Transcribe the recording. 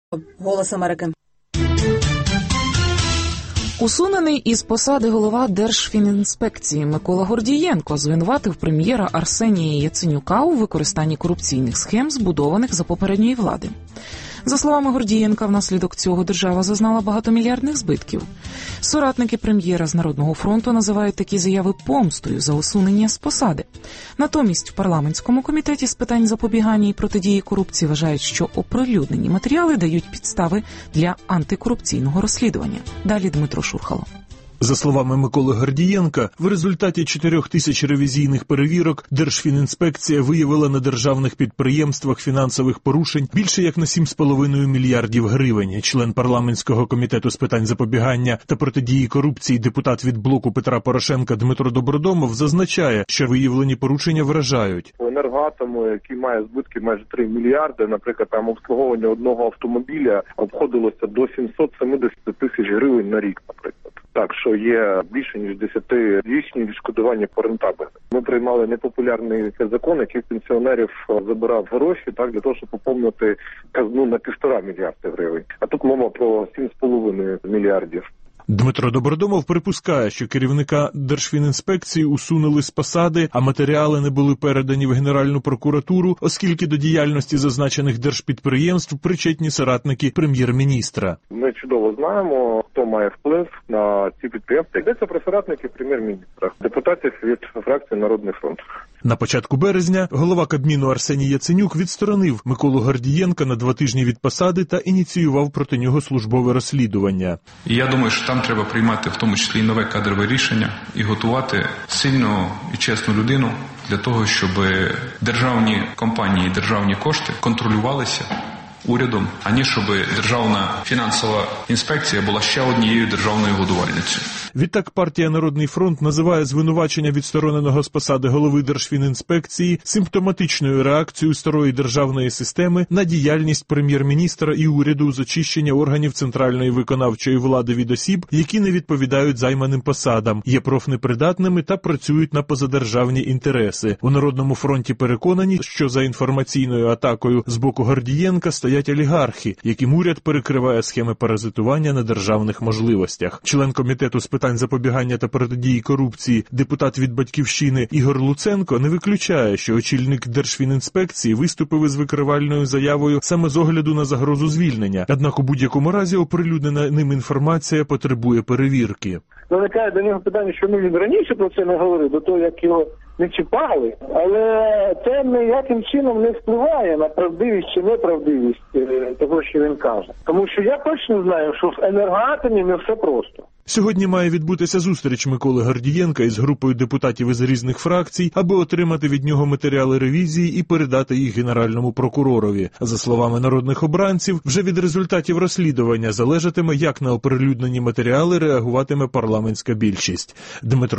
Голос Америки. Усунений із посади голова Держфінінспекції Микола Гордієнко звинуватив прем'єра Арсенія Яценюка у використанні корупційних схем, збудованих за попередньої влади. За словами Гордієнка, внаслідок цього держава зазнала багатомільярдних збитків. Соратники прем'єра з Народного фронту називають такі заяви помстою за усунення з посади. Натомість в парламентському комітеті з питань запобігання і протидії корупції вважають, що оприлюднені матеріали дають підстави для антикорупційного розслідування. Далі Дмитро Шурхало. За словами Миколи Гордієнка, в результаті 4000 ревізійних перевірок Держфінінспекція виявила на державних підприємствах фінансових порушень більше як на 7,5 мільярдів гривень. Член парламентського комітету з питань запобігання та протидії корупції, депутат від блоку Петра Порошенка Дмитро Добродомов зазначає, що виявлені порушення вражають. У Енергоатому, який має збитки майже 3 мільярди, наприклад, там обслуговування одного автомобіля обходилося до 770 тисяч гривень на рік, наприклад. Так, що є більше ніж 10-річні відшкодування по рентабельності. Ми приймали непопулярний закон, який пенсіонерів забирав гроші, так, для того, щоб поповнити казну на 1,5 мільярда гривень. А тут мова про 7,5 мільярдів. Дмитро Добродомов припускає, що керівника Держфінінспекції усунули з посади, а матеріали не були передані в Генеральну прокуратуру, оскільки до діяльності зазначених держпідприємств причетні соратники прем'єр-міністра. Ми чудово знаємо, хто має вплив на ці підприємства. Йдеться про соратників прем'єр-міністра, депутатів від фракції «Народний фронт». На початку березня голова Кабміну Арсеній Яценюк відсторонив Миколу Гордієнка на 2 тижні від посади та ініціював проти нього службове розслідування. І я думаю, що там треба приймати в тому числі і нове кадрове рішення і готувати сильну і чесну людину для того, щоб державні компанії, державні кошти контролювалися урядом, ані щоб Державна фінансова інспекція була ще однією державною годувальницею. Відтак партія «Народний фронт» називає звинувачення відстороненого з посади голови Держфінінспекції симптоматичною реакцією старої державної системи на діяльність прем'єр-міністра і уряду з очищення органів центральної виконавчої влади від осіб, які не відповідають займаним посадам, є профнепридатними та працюють на позадержавні інтереси. У «Народному фронті» переконані, що за інформаційною атакою з боку Гордієнка стоять олігархи, яким уряд перекриває схеми паразитування на державних можливостях. Член комітету з питань запобігання та протидії корупції, депутат від «Батьківщини» Ігор Луценко не виключає, що очільник Держфінінспекції виступив із викривальною заявою саме з огляду на загрозу звільнення. Однак у будь-якому разі оприлюднена ним інформація потребує перевірки. Виникає до нього питання, чому він раніше про це не говорив, до того, як його не чіпали, але це ніяким чином не впливає на правдивість чи неправдивість того, що він каже. Тому що я точно знаю, що в Енергоатомі не все просто. Сьогодні має відбутися зустріч Миколи Гордієнка із групою депутатів із різних фракцій, аби отримати від нього матеріали ревізії і передати їх Генеральному прокуророві. За словами народних обранців, вже від результатів розслідування залежатиме, як на оприлюднені матеріали реагуватиме парламентська більшість. Дмитро